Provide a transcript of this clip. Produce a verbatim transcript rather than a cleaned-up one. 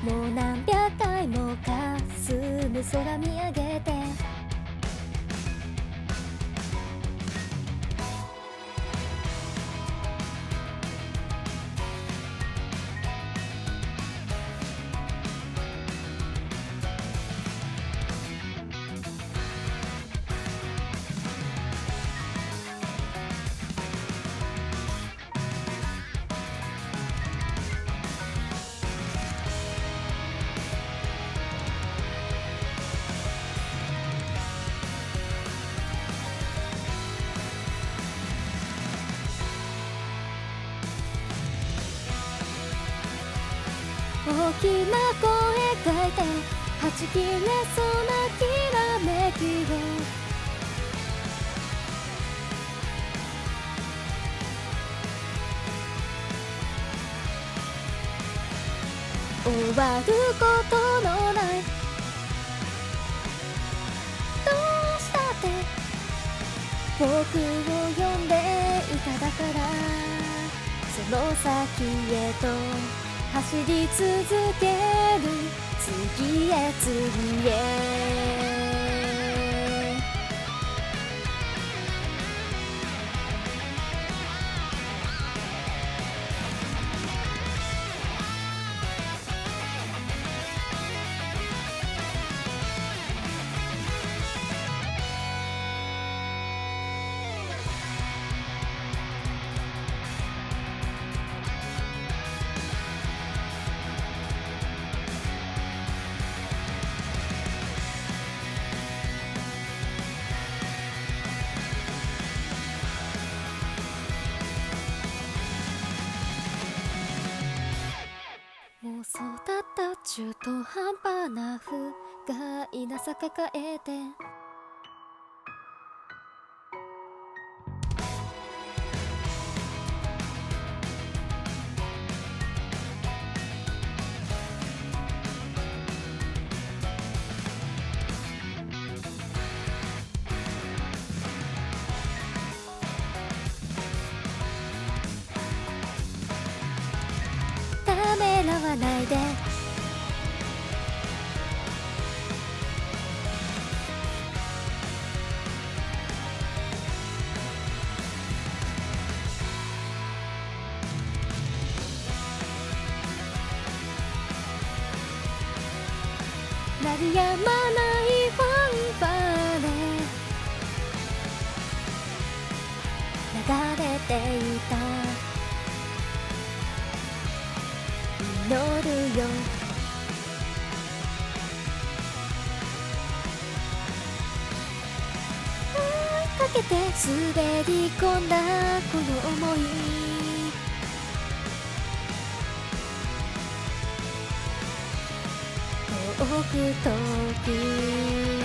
もう何百回もかすむ空見上げて大きな声書いてはち切れそうなきらめきを終わることのないどうしたって僕を呼んでいただからその先へと走り続ける次へ次へもうそうだった中途半端な不甲斐なさ抱えてためらわないで鳴りやまないファンファーレ流れていた祈るよ追いかけて滑り込んだこの想い遠く遠く